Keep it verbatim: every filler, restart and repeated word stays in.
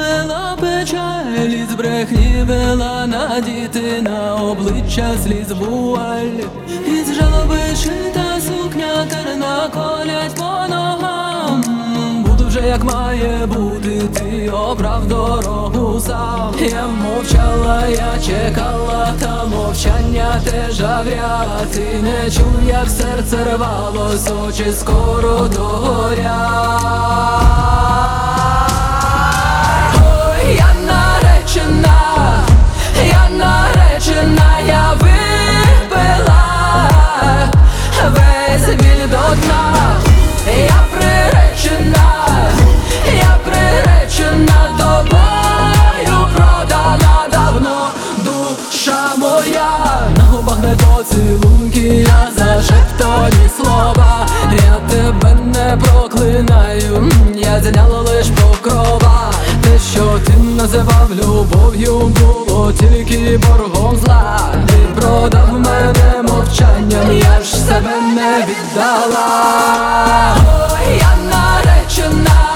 вела печалі, з брехні вела надіти на обличчя сліз вуаль. Із жалоби шита сукня терна колять по ногам. Буду вже як має бути, ти обрав дорогу сам. Я мовчала, я чекала, та мовчання теж авряд. Ти не чув, як серце рвалось, очі скоро догорять. Ой, я наречена, я наречена, я випила весь біль до дна. Я приречена, я приречена, тобою продана давно душа моя. На губах не поцілунки, я зашептані слова. Я тебе не проклинаю, я зняла лиш покрова. Те, що ти називав любов'ю, було тільки боргом зла. Ти продав мене мовчанням, я ж себе не віддала. Ой, я наречена.